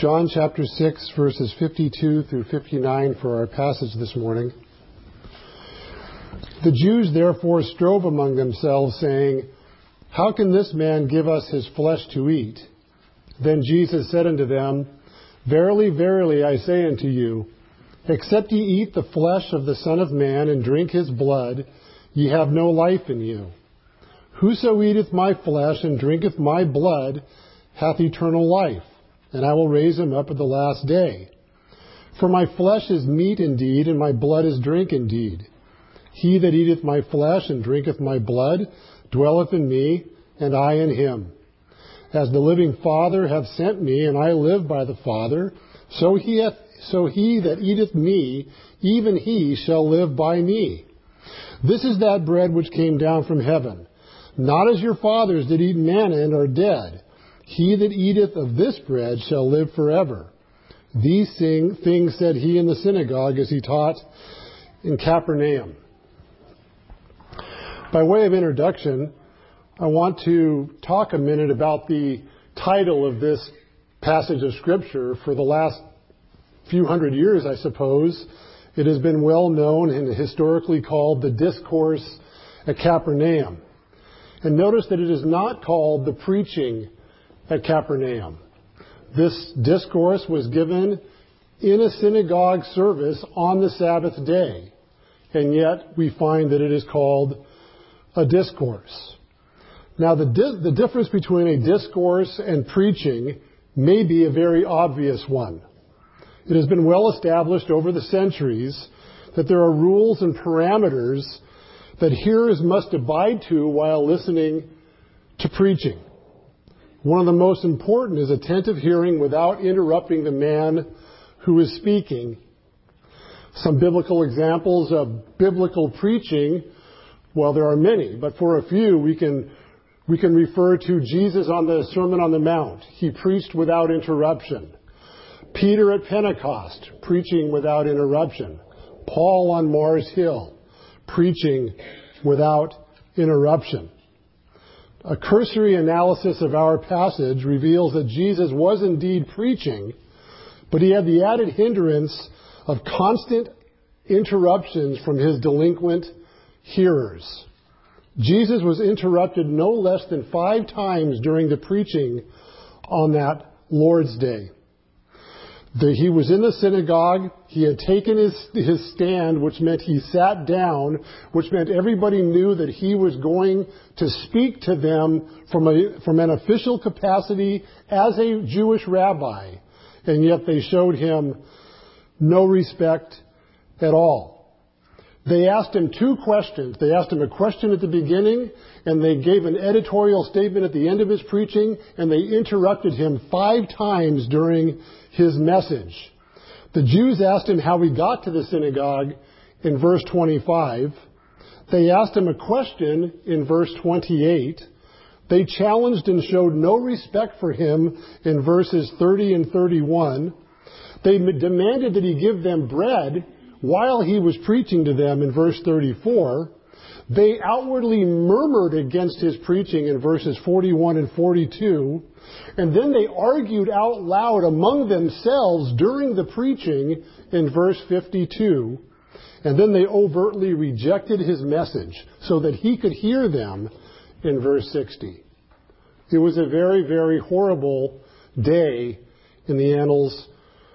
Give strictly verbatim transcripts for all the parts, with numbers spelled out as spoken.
John chapter six, verses fifty-two through fifty-nine for our passage this morning. The Jews therefore strove among themselves, saying, "How can this man give us his flesh to eat?" Then Jesus said unto them, "Verily, verily, I say unto you, except ye eat the flesh of the Son of Man and drink his blood, ye have no life in you. Whoso eateth my flesh and drinketh my blood hath eternal life, and I will raise him up at the last day. For my flesh is meat indeed, and my blood is drink indeed. He that eateth my flesh and drinketh my blood dwelleth in me, and I in him. As the living Father hath sent me, and I live by the Father, so he hath, so he that eateth me, even he shall live by me. This is that bread which came down from heaven, not as your fathers did eat manna and are dead. He that eateth of this bread shall live forever." These things said he in the synagogue as he taught in Capernaum. By way of introduction, I want to talk a minute about the title of this passage of Scripture. For the last few hundred years, I suppose, it has been well known and historically called the Discourse at Capernaum. And notice that it is not called the preaching at Capernaum. This discourse was given in a synagogue service on the Sabbath day, and yet we find that it is called a discourse. Now, the, di- the difference between a discourse and preaching may be a very obvious one. It has been well established over the centuries that there are rules and parameters that hearers must abide to while listening to preaching. One of the most important is attentive hearing without interrupting the man who is speaking. Some biblical examples of biblical preaching, well, there are many, but for a few we can we can refer to Jesus on the Sermon on the Mount. He preached without interruption. Peter at Pentecost, preaching without interruption. Paul on Mars Hill, preaching without interruption. A cursory analysis of our passage reveals that Jesus was indeed preaching, but he had the added hindrance of constant interruptions from his delinquent hearers. Jesus was interrupted no less than five times during the preaching on that Lord's Day. The, he was in the synagogue. He had taken his, his stand, which meant he sat down, which meant everybody knew that he was going to speak to them from, a, from an official capacity as a Jewish rabbi. And yet they showed him no respect at all. They asked him two questions. They asked him a question at the beginning, and they gave an editorial statement at the end of his preaching, and they interrupted him five times during his message. The Jews asked him how he got to the synagogue in verse twenty-five. They asked him a question in verse twenty-eight. They challenged and showed no respect for him in verses thirty and thirty-one. They demanded that he give them bread while he was preaching to them in verse thirty-four. They outwardly murmured against his preaching in verses forty-one and forty-two. And then they argued out loud among themselves during the preaching in verse fifty-two. And then they overtly rejected his message so that he could hear them in verse sixty. It was a very, very horrible day in the annals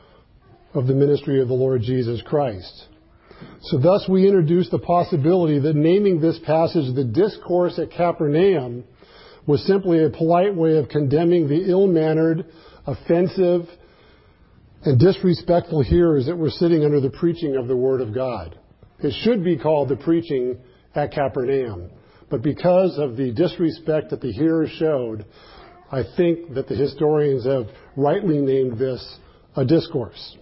of the ministry of the Lord Jesus Christ. So thus we introduce the possibility that naming this passage the Discourse at Capernaum was simply a polite way of condemning the ill-mannered, offensive, and disrespectful hearers that were sitting under the preaching of the Word of God. It should be called the preaching at Capernaum. But because of the disrespect that the hearers showed, I think that the historians have rightly named this a discourse.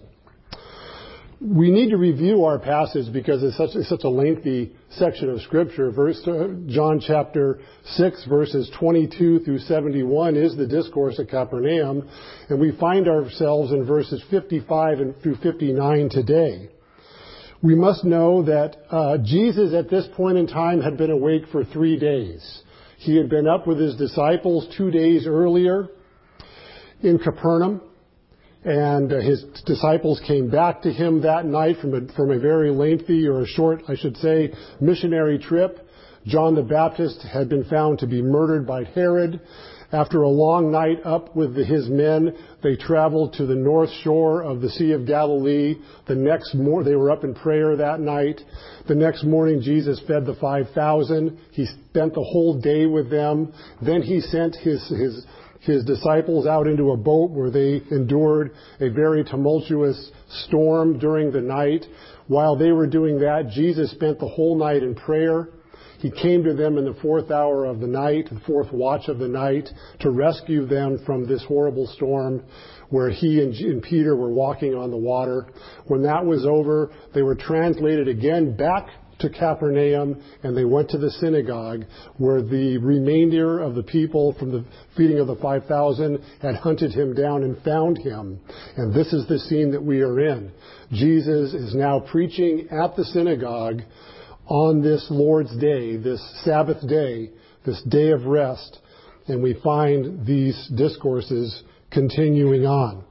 We need to review our passage because it's such, it's such a lengthy section of Scripture. Verse, John chapter six, verses twenty-two through seventy-one is the Discourse at Capernaum, and we find ourselves in verses fifty-five and through fifty-nine today. We must know that uh, Jesus at this point in time had been awake for three days. He had been up with his disciples two days earlier in Capernaum. And uh, his disciples came back to him that night from a, from a very lengthy, or a short, I should say, missionary trip. John the Baptist had been found to be murdered by Herod. After a long night up with the, his men, they traveled to the north shore of the Sea of Galilee. The next mor- they were up in prayer that night. The next morning, Jesus fed the five thousand. He spent the whole day with them. Then he sent his, his, his disciples out into a boat where they endured a very tumultuous storm during the night. While they were doing that, Jesus spent the whole night in prayer. He came to them in the fourth hour of the night, the fourth watch of the night, to rescue them from this horrible storm where he and, and Peter were walking on the water. When that was over, they were translated again back to Capernaum, and they went to the synagogue where the remainder of the people from the feeding of the five thousand had hunted him down and found him. And this is the scene that we are in. Jesus is now preaching at the synagogue on this Lord's Day, this Sabbath day, this day of rest, and we find these discourses continuing on.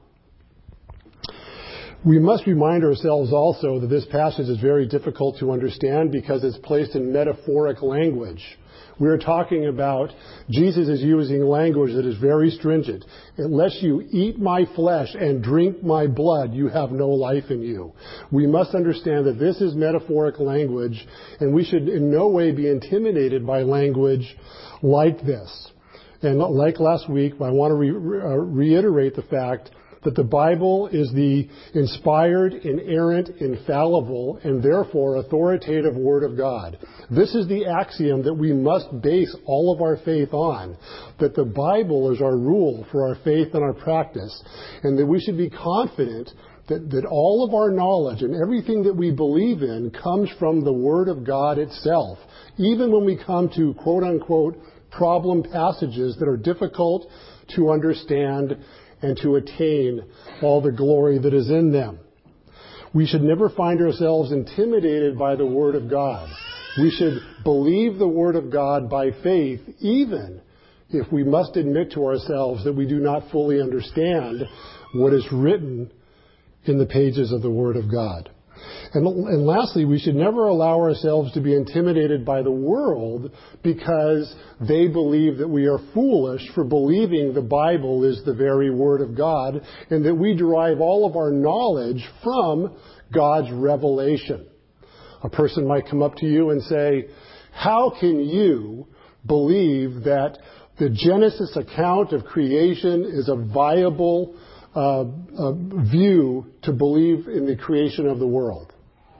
We must remind ourselves also that this passage is very difficult to understand because it's placed in metaphoric language. We're talking about, Jesus is using language that is very stringent. Unless you eat my flesh and drink my blood, you have no life in you. We must understand that this is metaphoric language, and we should in no way be intimidated by language like this. And like last week, I want to re- re- reiterate the fact that the Bible is the inspired, inerrant, infallible, and therefore authoritative Word of God. This is the axiom that we must base all of our faith on, that the Bible is our rule for our faith and our practice, and that we should be confident that, that all of our knowledge and everything that we believe in comes from the Word of God itself, even when we come to quote-unquote problem passages that are difficult to understand and to attain all the glory that is in them. We should never find ourselves intimidated by the Word of God. We should believe the Word of God by faith, even if we must admit to ourselves that we do not fully understand what is written in the pages of the Word of God. And, and lastly, we should never allow ourselves to be intimidated by the world because they believe that we are foolish for believing the Bible is the very Word of God and that we derive all of our knowledge from God's revelation. A person might come up to you and say, how can you believe that the Genesis account of creation is a viable uh, uh, view to believe in the creation of the world?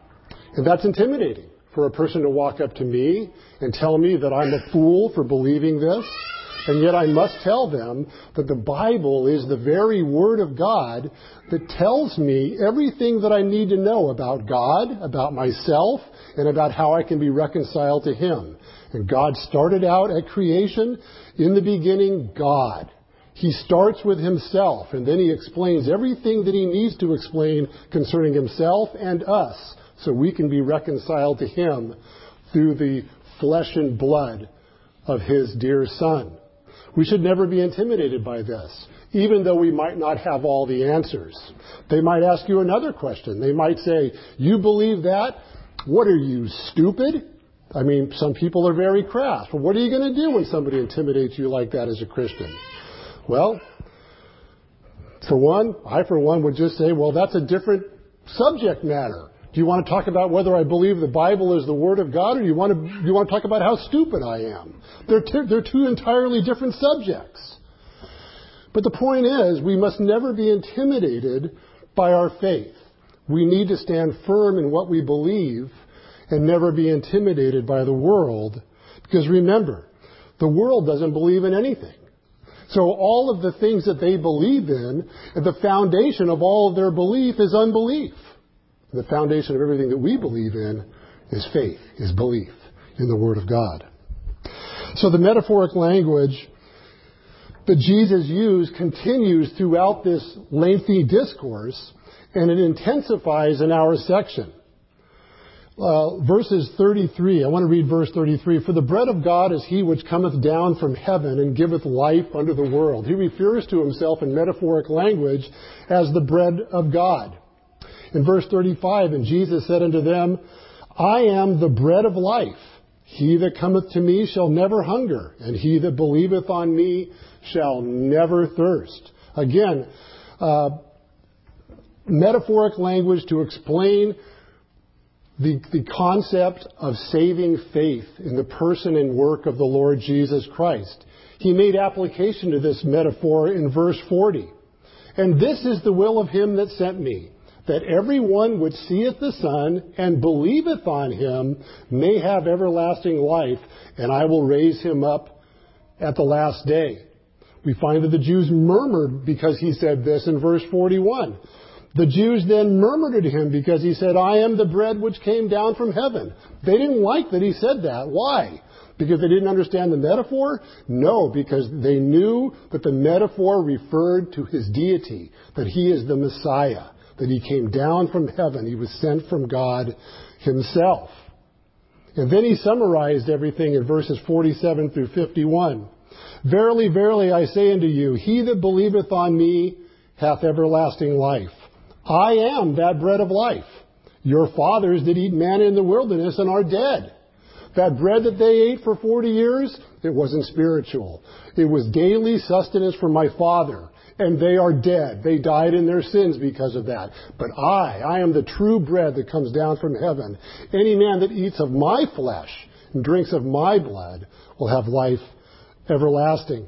And that's intimidating for a person to walk up to me and tell me that I'm a fool for believing this. And yet I must tell them that the Bible is the very Word of God that tells me everything that I need to know about God, about myself, and about how I can be reconciled to Him. And God started out at creation. In the beginning, God. He starts with Himself, and then He explains everything that He needs to explain concerning Himself and us, so we can be reconciled to Him through the flesh and blood of His dear Son. We should never be intimidated by this, even though we might not have all the answers. They might ask you another question. They might say, you believe that? What are you, stupid? I mean, some people are very crass. Well, what are you going to do when somebody intimidates you like that as a Christian? Well, for one, I for one would just say, well, that's a different subject matter. Do you want to talk about whether I believe the Bible is the Word of God, or do you want to, do you want to talk about how stupid I am? They're, t- they're two entirely different subjects. But the point is, we must never be intimidated by our faith. We need to stand firm in what we believe and never be intimidated by the world. Because remember, the world doesn't believe in anything. So all of the things that they believe in, the foundation of all of their belief is unbelief. The foundation of everything that we believe in is faith, is belief in the Word of God. So the metaphoric language that Jesus used continues throughout this lengthy discourse, and it intensifies in our section. Uh, verses thirty-three, I want to read verse thirty-three. For the bread of God is he which cometh down from heaven and giveth life unto the world. He refers to himself in metaphoric language as the bread of God. In verse thirty-five, and Jesus said unto them, I am the bread of life. He that cometh to me shall never hunger, and he that believeth on me shall never thirst. Again, uh, metaphoric language to explain The, the concept of saving faith in the person and work of the Lord Jesus Christ. He made application to this metaphor in verse forty. And this is the will of him that sent me, that every one which seeth the Son and believeth on him may have everlasting life, and I will raise him up at the last day. We find that the Jews murmured because he said this in verse forty-one. The Jews then murmured at him because he said, I am the bread which came down from heaven. They didn't like that he said that. Why? Because they didn't understand the metaphor? No, because they knew that the metaphor referred to his deity, that he is the Messiah, that he came down from heaven. He was sent from God himself. And then he summarized everything in verses forty-seven through fifty-one. Verily, verily, I say unto you, he that believeth on me hath everlasting life. I am that bread of life. Your fathers did eat manna in the wilderness and are dead. That bread that they ate for forty years, it wasn't spiritual. It was daily sustenance from my Father. And they are dead. They died in their sins because of that. But I, I am the true bread that comes down from heaven. Any man that eats of my flesh and drinks of my blood will have life everlasting.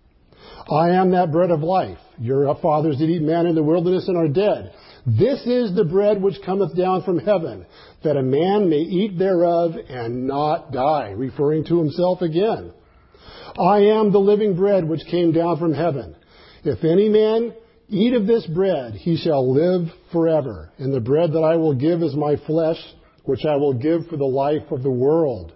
I am that bread of life. Your fathers did eat manna in the wilderness and are dead. This is the bread which cometh down from heaven, that a man may eat thereof and not die, referring to himself again. I am the living bread which came down from heaven. If any man eat of this bread, he shall live forever. And the bread that I will give is my flesh, which I will give for the life of the world.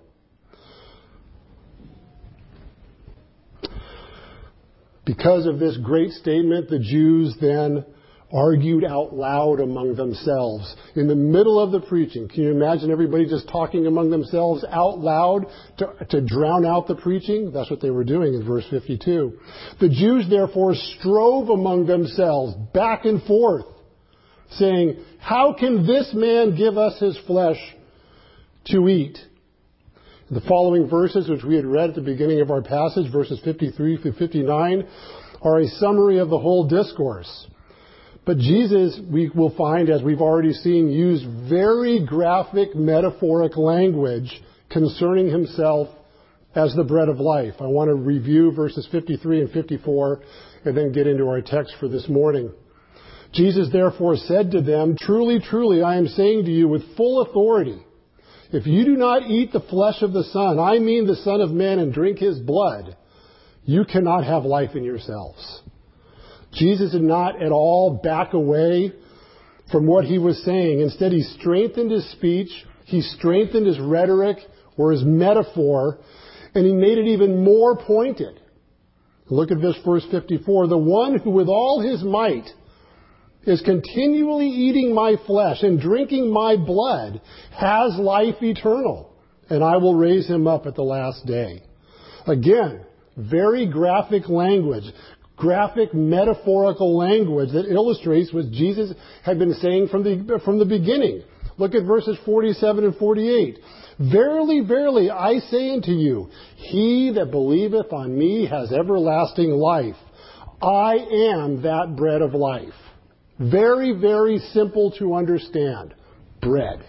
Because of this great statement, the Jews then argued out loud among themselves. In the middle of the preaching, can you imagine everybody just talking among themselves out loud to, to drown out the preaching? That's what they were doing in verse fifty-two. The Jews therefore strove among themselves back and forth, saying, how can this man give us his flesh to eat? The following verses, which we had read at the beginning of our passage, verses fifty-three through fifty-nine, are a summary of the whole discourse. But Jesus, we will find, as we've already seen, used very graphic metaphoric language concerning himself as the bread of life. I want to review verses fifty-three and fifty-four and then get into our text for this morning. Jesus therefore said to them, truly, truly, I am saying to you with full authority, if you do not eat the flesh of the Son, I mean the Son of Man, and drink his blood, you cannot have life in yourselves. Jesus did not at all back away from what he was saying. Instead, he strengthened his speech, he strengthened his rhetoric or his metaphor, and he made it even more pointed. Look at this verse fifty-four. The one who with all his might is continually eating my flesh and drinking my blood has life eternal, and I will raise him up at the last day. Again, very graphic language, graphic metaphorical language that illustrates what Jesus had been saying from the, from the beginning. Look at verses forty-seven and forty-eight. Verily, verily, I say unto you, he that believeth on me has everlasting life. I am that bread of life. Very, very simple to understand. Bread.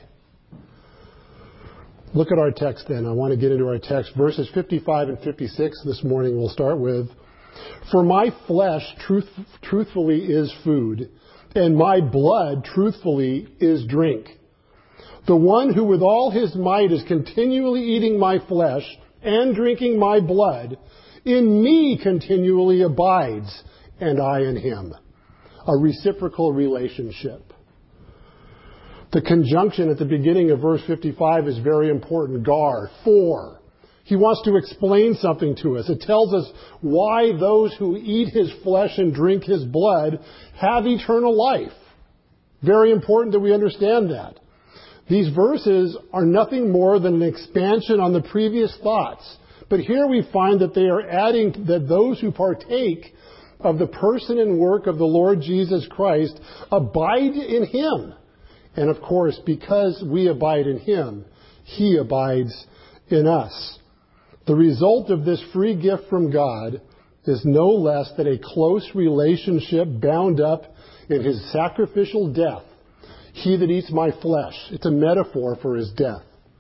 Look at our text then. I want to get into our text. Verses fifty-five and fifty-six this morning we'll start with. For my flesh truth, truthfully is food, and my blood truthfully is drink. The one who with all his might is continually eating my flesh and drinking my blood, in me continually abides, and I in him. A reciprocal relationship. The conjunction at the beginning of verse fifty-five is very important. Gar, for. He wants to explain something to us. It tells us why those who eat his flesh and drink his blood have eternal life. Very important that we understand that. These verses are nothing more than an expansion on the previous thoughts. But here we find that they are adding that those who partake of the person and work of the Lord Jesus Christ abide in Him. And of course, because we abide in Him, He abides in us. The result of this free gift from God is no less than a close relationship bound up in His sacrificial death. He that eats my flesh. It's a metaphor for His death.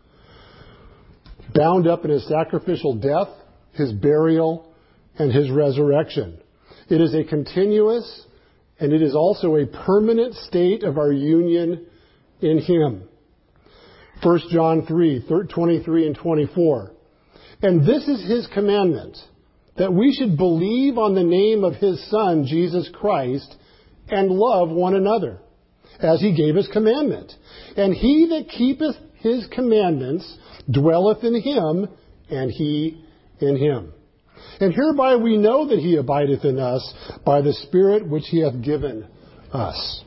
Bound up in His sacrificial death, His burial, and His resurrection. It is a continuous and it is also a permanent state of our union in Him. First John three, twenty-three and twenty-four. And this is His commandment, that we should believe on the name of His Son, Jesus Christ, and love one another, as He gave His commandment. And he that keepeth His commandments dwelleth in Him, and He in him. And hereby we know that He abideth in us by the Spirit which He hath given us.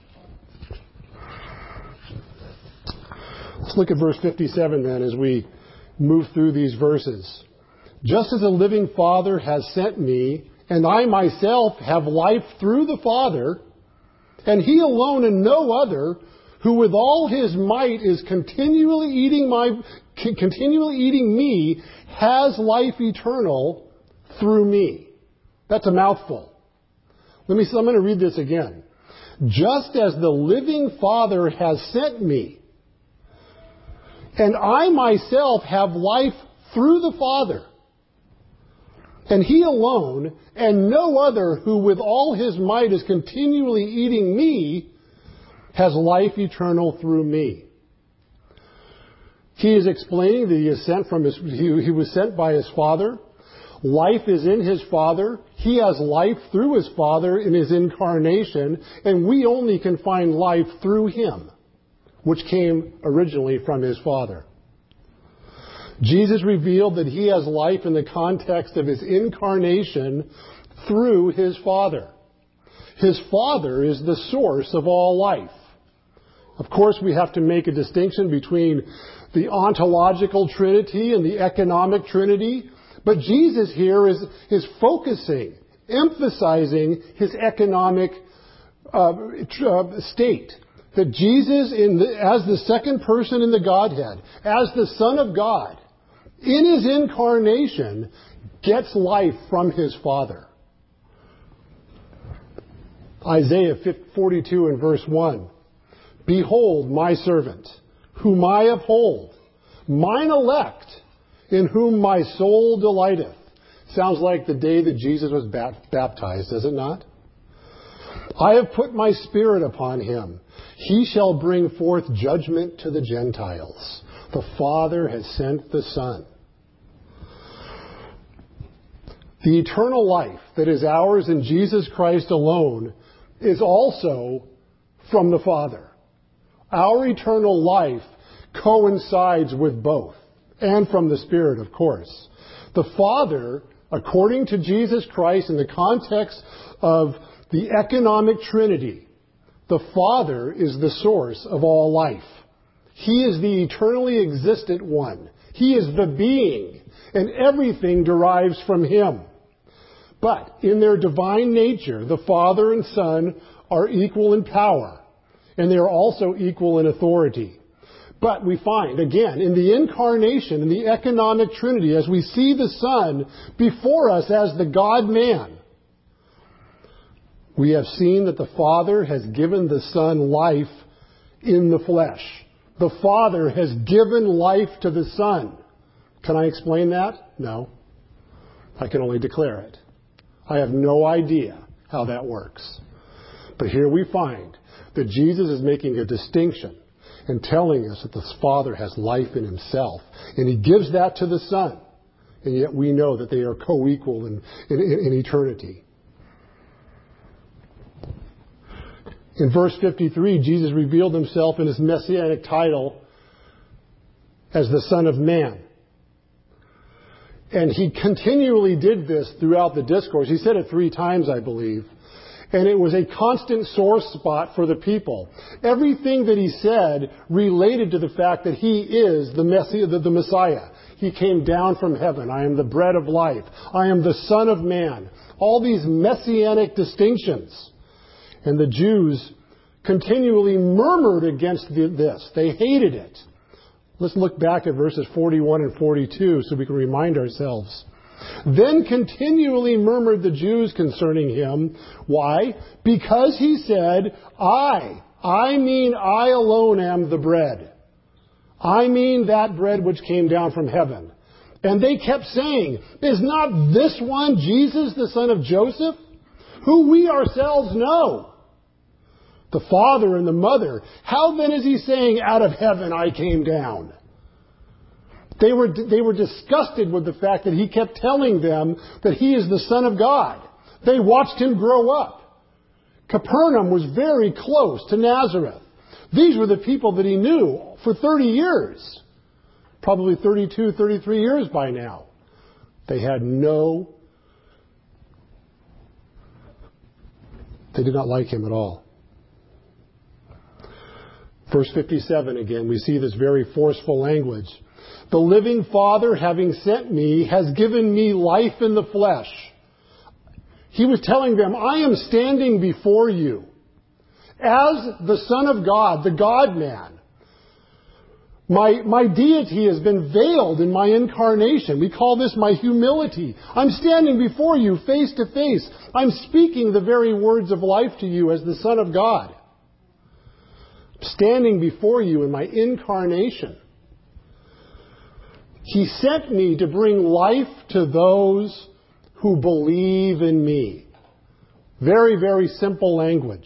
Let's look at verse fifty-seven then as we move through these verses. Just as a living Father has sent me, and I myself have life through the Father, and He alone and no other, who with all His might is continually eating my, continually eating me, has life eternal through me. That's a mouthful. Let me. I'm going to read this again. Just as the living Father has sent me, and I myself have life through the Father, and He alone and no other who with all His might is continually eating me has life eternal through me. He is explaining that he is sent from his, he, he was sent by His Father. Life is in His Father. He has life through His Father in His incarnation, and we only can find life through Him, which came originally from His Father. Jesus revealed that He has life in the context of His incarnation through His Father. His Father is the source of all life. Of course, we have to make a distinction between the ontological Trinity and the economic Trinity. But Jesus here is, is focusing, emphasizing His economic uh, uh, state. That Jesus, in the, as the second person in the Godhead, as the Son of God, in His incarnation, gets life from His Father. Isaiah forty-two and verse one. Behold my servant, whom I uphold, mine elect, in whom my soul delighteth. Sounds like the day that Jesus was baptized, does it not? I have put my Spirit upon Him. He shall bring forth judgment to the Gentiles. The Father has sent the Son. The eternal life that is ours in Jesus Christ alone is also from the Father. Our eternal life coincides with both, and from the Spirit, of course. The Father, according to Jesus Christ in the context of the economic Trinity, the Father is the source of all life. He is the eternally existent one. He is the being, and everything derives from Him. But in their divine nature, the Father and Son are equal in power, and they are also equal in authority. But we find, again, in the incarnation, in the economic Trinity, as we see the Son before us as the God-man, we have seen that the Father has given the Son life in the flesh. The Father has given life to the Son. Can I explain that? No. I can only declare it. I have no idea how that works. But here we find that Jesus is making a distinction and telling us that the Father has life in Himself. And He gives that to the Son. And yet we know that they are co-equal in, in, in eternity. In verse fifty-three, Jesus revealed Himself in His messianic title as the Son of Man. And He continually did this throughout the discourse. He said it three times, I believe. And it was a constant sore spot for the people. Everything that he said related to the fact that he is the, Messiah, the, the Messiah. He came down from heaven. I am the bread of life. I am the Son of Man. All these messianic distinctions. And the Jews continually murmured against this. They hated it. Let's look back at verses forty-one and forty-two so we can remind ourselves. Then continually murmured the Jews concerning him. Why? Because he said, I, I mean I alone am the bread. I mean that bread which came down from heaven. And they kept saying, is not this one Jesus, the son of Joseph, who we ourselves know? The father and the mother. How then is he saying, out of heaven I came down? They were, they were disgusted with the fact that he kept telling them that he is the Son of God. They watched him grow up. Capernaum was very close to Nazareth. These were the people that he knew for thirty years. Probably thirty-two, thirty-three years by now. They had no... They did not like him at all. Verse fifty-seven again, we see this very forceful language. The living Father, having sent me, has given me life in the flesh. He was telling them, I am standing before you as the Son of God, the God-man. My, my deity has been veiled in my incarnation. We call this my humility. I'm standing before you face to face. I'm speaking the very words of life to you as the Son of God. Standing before you in my incarnation. He sent me to bring life to those who believe in me. Very, very simple language.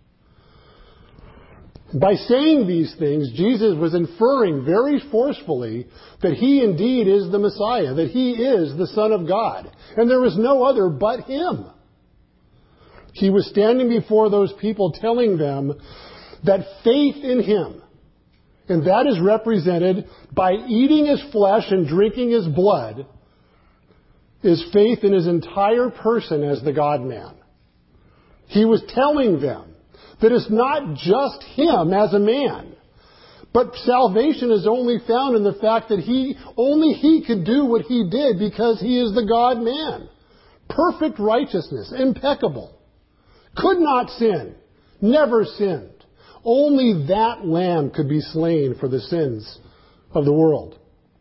By saying these things, Jesus was inferring very forcefully that he indeed is the Messiah, that he is the Son of God, and there is no other but him. He was standing before those people telling them that faith in him, and that is represented by eating his flesh and drinking his blood, is faith in his entire person as the God-man. He was telling them that it's not just him as a man, but salvation is only found in the fact that he, only he could do what he did because he is the God-man. Perfect righteousness, impeccable. Could not sin, never sinned. Only that lamb could be slain for the sins of the world.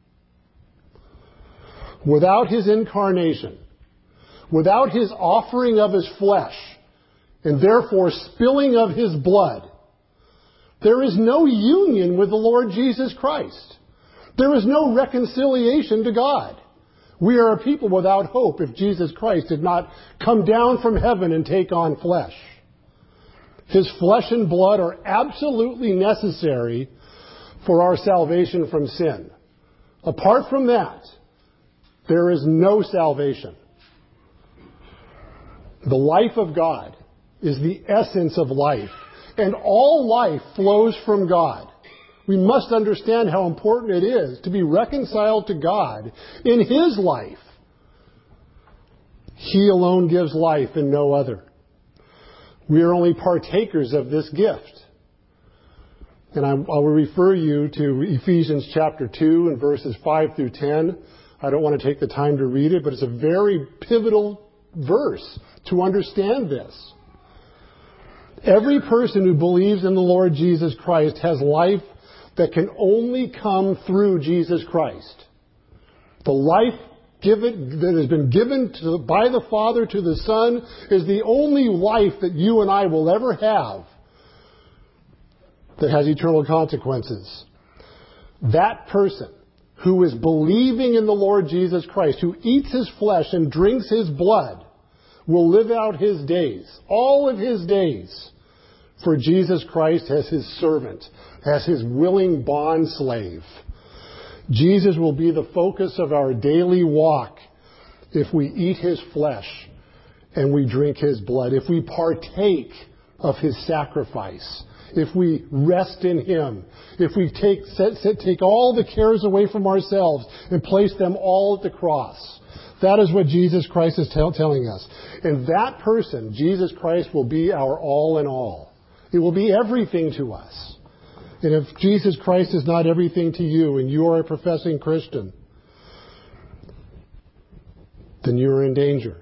Without his incarnation, without his offering of his flesh, and therefore spilling of his blood, there is no union with the Lord Jesus Christ. There is no reconciliation to God. We are a people without hope if Jesus Christ did not come down from heaven and take on flesh. His flesh and blood are absolutely necessary for our salvation from sin. Apart from that, there is no salvation. The life of God is the essence of life, and all life flows from God. We must understand how important it is to be reconciled to God in his life. He alone gives life and no other. We are only partakers of this gift. And I will refer you to Ephesians chapter two and verses five through ten. I don't want to take the time to read it, but it's a very pivotal verse to understand this. Every person who believes in the Lord Jesus Christ has life that can only come through Jesus Christ. The life given, that has been given to, by the Father to the Son is the only life that you and I will ever have that has eternal consequences. That person who is believing in the Lord Jesus Christ, who eats his flesh and drinks his blood, will live out his days, all of his days, for Jesus Christ as his servant, as his willing bond slave. Jesus will be the focus of our daily walk if we eat his flesh and we drink his blood, if we partake of His sacrifice, if we rest in Him, if we take, set, set, take all the cares away from ourselves and place them all at the cross. That is what Jesus Christ is tell, telling us. And that person, Jesus Christ, will be our all in all. It will be everything to us. And if Jesus Christ is not everything to you and you are a professing Christian, then you are in danger.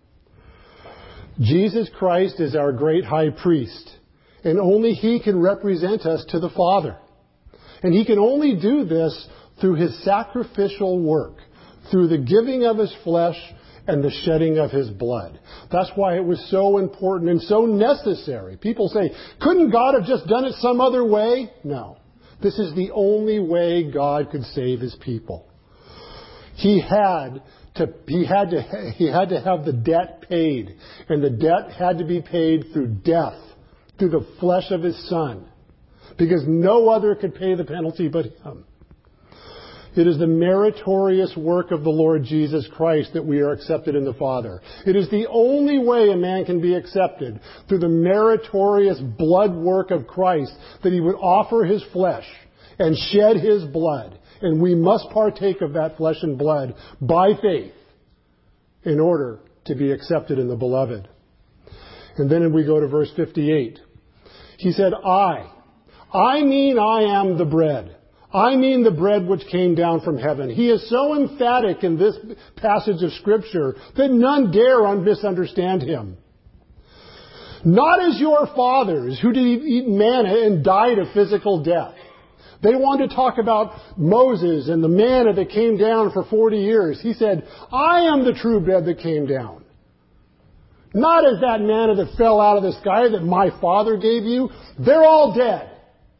Jesus Christ is our great high priest, and only He can represent us to the Father. And He can only do this through His sacrificial work, through the giving of His flesh and the shedding of His blood. That's why it was so important and so necessary. People say, couldn't God have just done it some other way? No. This is the only way God could save His people. He had to, he had to, he had to have the debt paid. And the debt had to be paid through death, through the flesh of His Son. Because no other could pay the penalty but Him. It is the meritorious work of the Lord Jesus Christ that we are accepted in the Father. It is the only way a man can be accepted, through the meritorious blood work of Christ, that He would offer His flesh and shed His blood. And we must partake of that flesh and blood by faith in order to be accepted in the Beloved. And then we go to verse fifty-eight. He said, I, I mean I am the bread. I mean the bread which came down from heaven. He is so emphatic in this passage of Scripture that none dare misunderstand Him. Not as your fathers who did eat manna and died a physical death. They wanted to talk about Moses and the manna that came down for forty years. He said, I am the true bread that came down. Not as that manna that fell out of the sky that my Father gave you. They're all dead.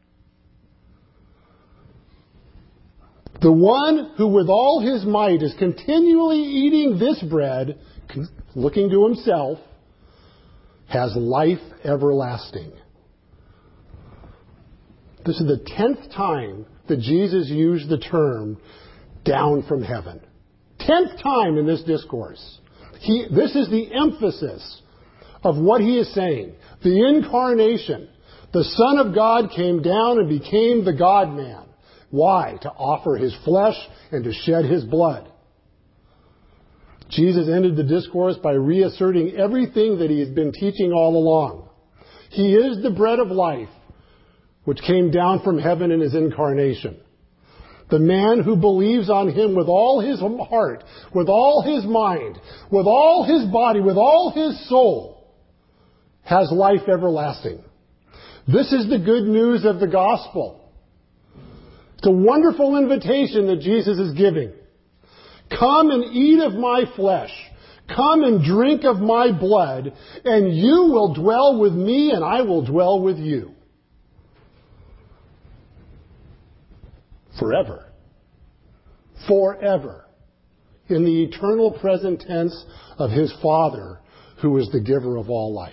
The one who with all his might is continually eating this bread, looking to himself, has life everlasting. This is the tenth time that Jesus used the term down from heaven. Tenth time in this discourse. He, this is the emphasis of what He is saying. The incarnation. The Son of God came down and became the God-man. Why? To offer His flesh and to shed His blood. Jesus ended the discourse by reasserting everything that He has been teaching all along. He is the bread of life, which came down from heaven in His incarnation. The man who believes on Him with all his heart, with all his mind, with all his body, with all his soul, has life everlasting. This is the good news of the gospel. It's a wonderful invitation that Jesus is giving. Come and eat of my flesh. Come and drink of my blood, and you will dwell with me, and I will dwell with you. Forever. Forever. In the eternal present tense of His Father, who is the giver of all life.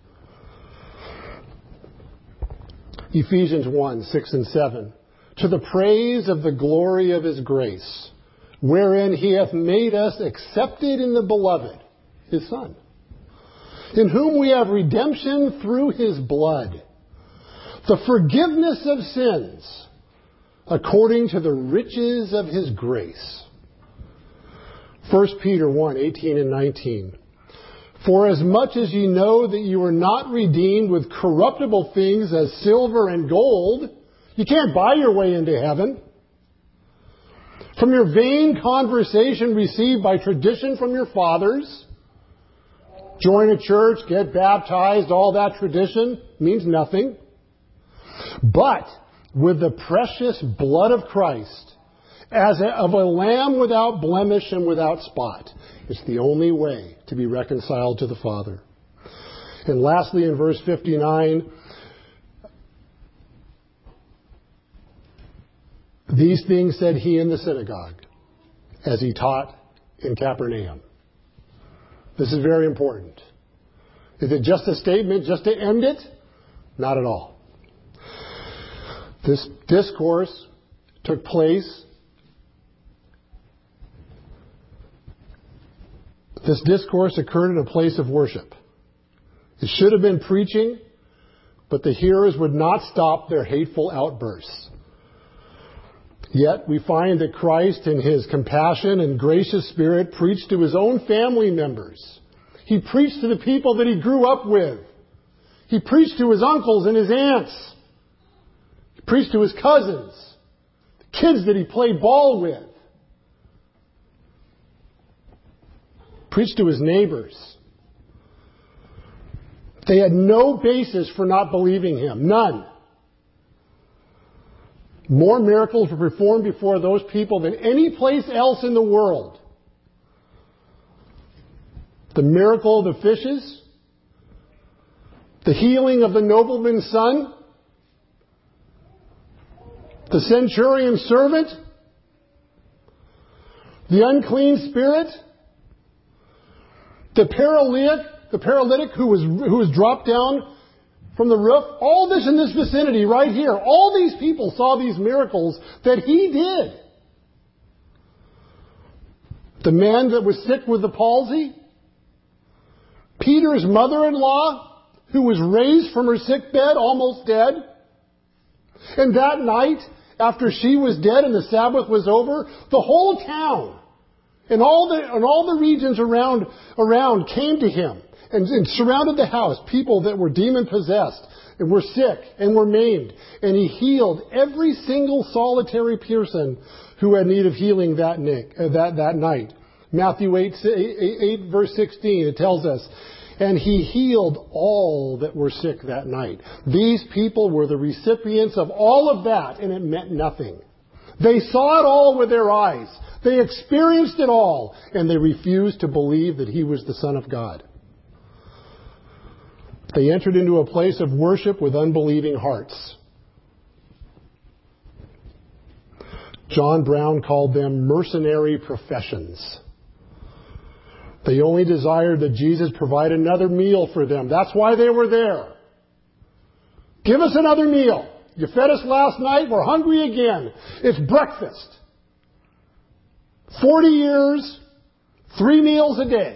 Ephesians one, six and seven. To the praise of the glory of His grace, wherein He hath made us accepted in the Beloved, His Son, in whom we have redemption through His blood, the forgiveness of sins, according to the riches of His grace. First Peter one, eighteen and nineteen. For as much as ye know that you are not redeemed with corruptible things as silver and gold, you can't buy your way into heaven, from your vain conversation received by tradition from your fathers. Join a church, get baptized, all that tradition means nothing. But with the precious blood of Christ, as of a lamb without blemish and without spot. It's the only way to be reconciled to the Father. And lastly, in verse fifty-nine, these things said He in the synagogue, as He taught in Capernaum. This is very important. Is it just a statement just to end it? Not at all. This discourse took place. This discourse occurred in a place of worship. It should have been preaching, but the hearers would not stop their hateful outbursts. Yet we find that Christ, in his compassion and gracious spirit, preached to his own family members. He preached to the people that he grew up with. He preached to his uncles and his aunts. He preached to his cousins, the kids that he played ball with. Preached to his neighbors. They had no basis for not believing him. None. More miracles were performed before those people than any place else in the world. The miracle of the fishes, the healing of the nobleman's son, the centurion's servant, the unclean spirit, the paralytic, the paralytic who was who was dropped down from the roof. All this in this vicinity right here. All these people saw these miracles that he did. The man that was sick with the palsy, Peter's mother-in-law, who was raised from her sick bed, almost dead. And that night, after she was dead and the Sabbath was over, the whole town and all the and all the regions around around came to him and, and surrounded the house. People that were demon-possessed and were sick and were maimed. And he healed every single solitary person who had need of healing that, night, uh, that, that night. Matthew eight, eight, verse sixteen, it tells us, and he healed all that were sick that night. These people were the recipients of all of that, and it meant nothing. They saw it all with their eyes. They experienced it all, and they refused to believe that he was the Son of God. They entered into a place of worship with unbelieving hearts. John Brown called them mercenary professions. They only desired that Jesus provide another meal for them. That's why they were there. Give us another meal. You fed us last night. We're hungry again. It's breakfast. Forty years, three meals a day.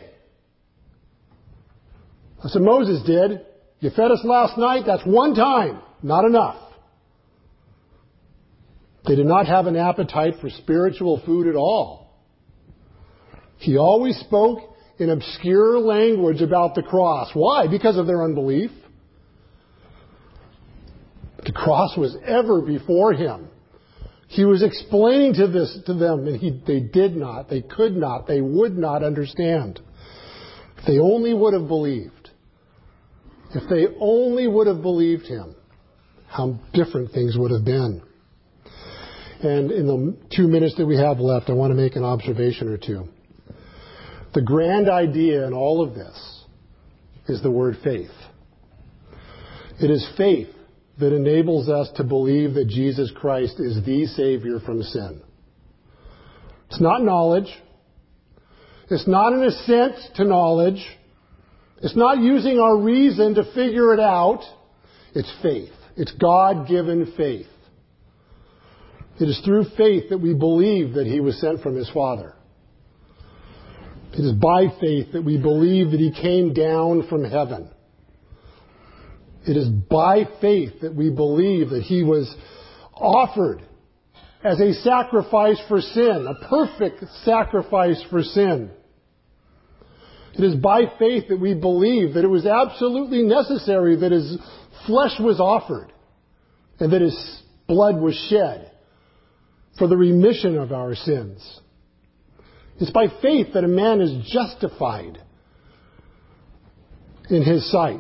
That's what Moses did. You fed us last night. That's one time. Not enough. They did not have an appetite for spiritual food at all. He always spoke in obscure language about the cross. Why? Because of their unbelief. The cross was ever before him. He was explaining to this to them, and he, they did not, they could not, they would not understand. If they only would have believed, if they only would have believed him, how different things would have been. And in the two minutes that we have left, I want to make an observation or two. The grand idea in all of this is the word faith. It is faith that enables us to believe that Jesus Christ is the Savior from sin. It's not knowledge. It's not an assent to knowledge. It's not using our reason to figure it out. It's faith. It's God-given faith. It is through faith that we believe that he was sent from his Father. It is by faith that we believe that he came down from heaven. It is by faith that we believe that he was offered as a sacrifice for sin, a perfect sacrifice for sin. It is by faith that we believe that it was absolutely necessary that his flesh was offered and that his blood was shed for the remission of our sins. It's by faith that a man is justified in his sight.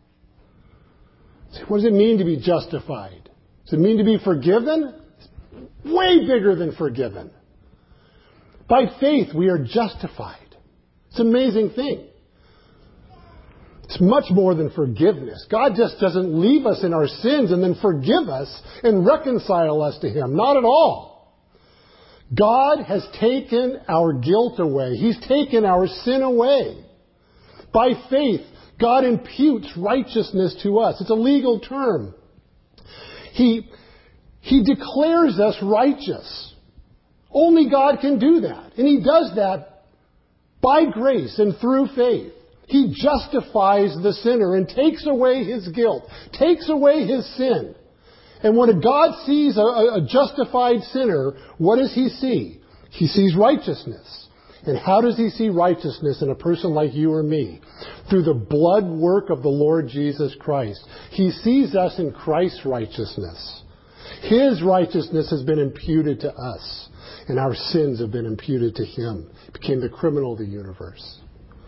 What does it mean to be justified? Does it mean to be forgiven? It's way bigger than forgiven. By faith, we are justified. It's an amazing thing. It's much more than forgiveness. God just doesn't leave us in our sins and then forgive us and reconcile us to him. Not at all. God has taken our guilt away. He's taken our sin away. By faith, God imputes righteousness to us. It's a legal term. He, he declares us righteous. Only God can do that. And he does that by grace and through faith. He justifies the sinner and takes away his guilt, takes away his sin. And when God sees a, a justified sinner, what does he see? He sees righteousness. And how does he see righteousness in a person like you or me? Through the blood work of the Lord Jesus Christ. He sees us in Christ's righteousness. His righteousness has been imputed to us, and our sins have been imputed to him. He became the criminal of the universe.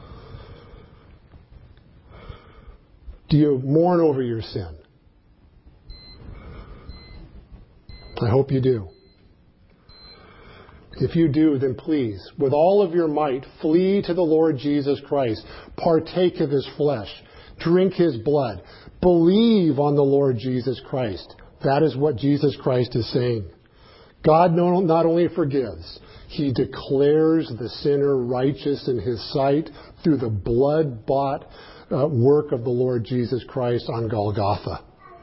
Do you mourn over your sin? I hope you do. If you do, then please, with all of your might, flee to the Lord Jesus Christ. Partake of his flesh. Drink his blood. Believe on the Lord Jesus Christ. That is what Jesus Christ is saying. God not only forgives, he declares the sinner righteous in his sight through the blood-bought uh, work of the Lord Jesus Christ on Golgotha.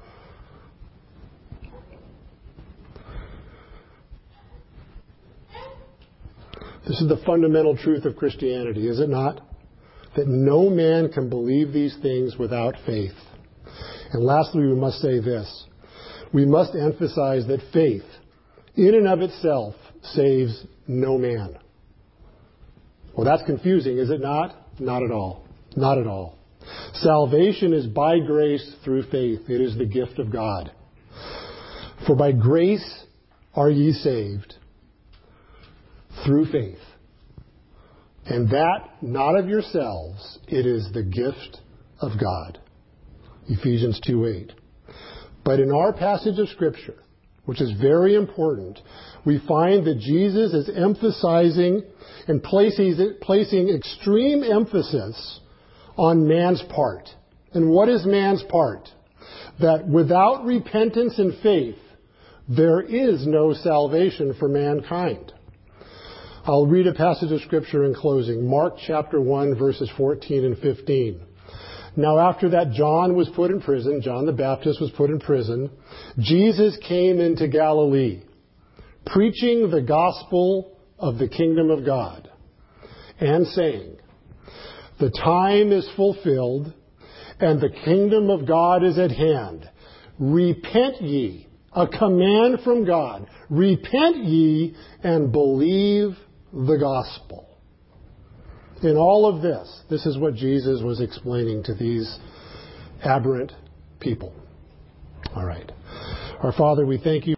This is the fundamental truth of Christianity, is it not? That no man can believe these things without faith. And lastly, we must say this. We must emphasize that faith, in and of itself, saves no man. Well, that's confusing, is it not? Not at all. Not at all. Salvation is by grace through faith. It is the gift of God. For by grace are ye saved, through faith. And that, not of yourselves, it is the gift of God. Ephesians two eight. But in our passage of Scripture, which is very important, we find that Jesus is emphasizing and placing, placing extreme emphasis on man's part. And what is man's part? That without repentance and faith, there is no salvation for mankind. I'll read a passage of Scripture in closing. Mark chapter one, verses fourteen and fifteen. Now after that John was put in prison, John the Baptist was put in prison, Jesus came into Galilee, preaching the gospel of the kingdom of God, and saying, the time is fulfilled, and the kingdom of God is at hand. Repent ye, a command from God. Repent ye and believe the gospel. In all of this, this is what Jesus was explaining to these aberrant people. All right. Our Father, we thank you.